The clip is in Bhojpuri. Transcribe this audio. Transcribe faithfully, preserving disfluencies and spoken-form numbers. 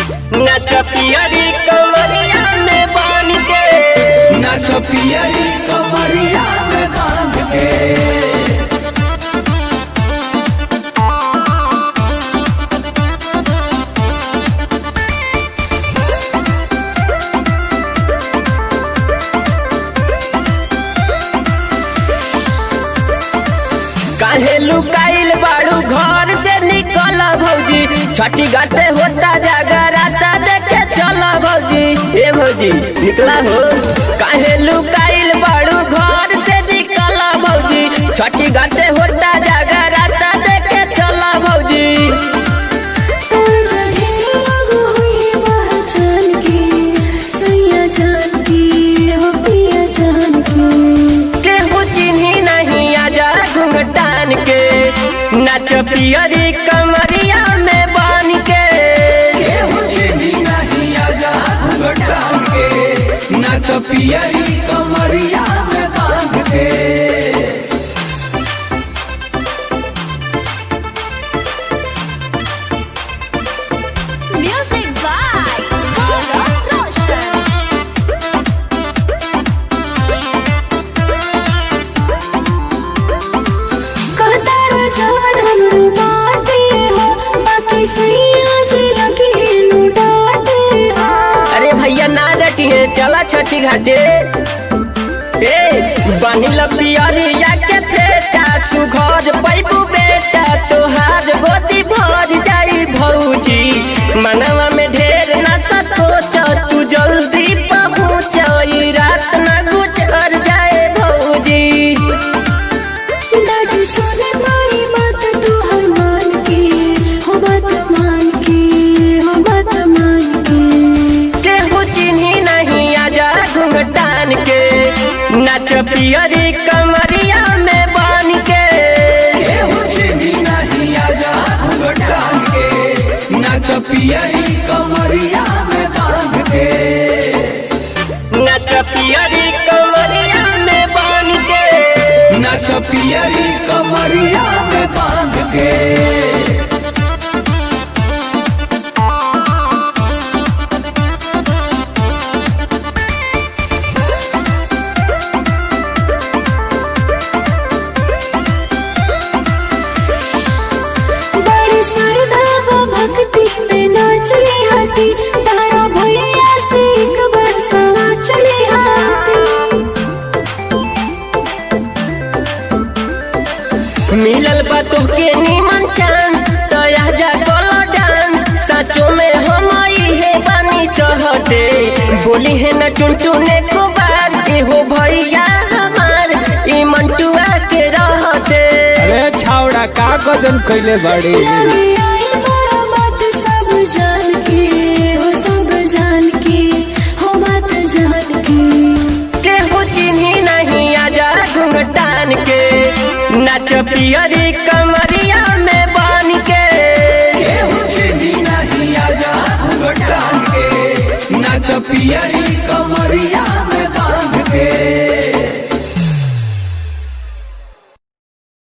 नाच पियरी कमरिया में बांध के, नाच पियरी कमरिया में बांध के। काहे लुकाइल बाड़ू घर से निकल भौजी, छठी घाटे होता जागराता देखे चल भौजी। ए भौजी निकला हो, काहे लुकाइल बाड़ू घर से निकल भौजी, छठी घाटे होता जागराता देखे चल भौजी। नाच पियरी कमरिया में बांध के, नाच पियरी कमरिया में बांध के। Music by Gaurav Roshan। अरे भैया ना डटिए चला छठी घाटे। ए बनिल पियरिया के फेटा सुघर पैबू बेटा, तोहार गोदी भर जाई भौजी। मनवा में ढेर ना सोच, तू जल्दी पहुँच, रात ना गुजर जाए भौजी। नाच पियरी कमरिया में बांध के, नाच पियरी कमरिया में बांध के। नाच पियरी कमरिया में बांध के, नाच पियरी कमरिया में बांध के। तारा भैया से एक बरसा चली आती। मिलल बा तोहके नीमन चांस, तया जा गोलो डांस। सचो में हम इहे बानी चाहते, बोली है न टुनटुने को बात के हो भैया हमार ई मंटुआ के रहते। अरे छावड़ा का गजन कइले बड़ी, जान के हो सब जान के हो बात जान के, केहू चिन्ही नहीं आजा घुंघटान के। नाच पियरी कमरिया में बांध के, केहू चिन्ही नहीं आजा घुंघटान के। नाच पियरी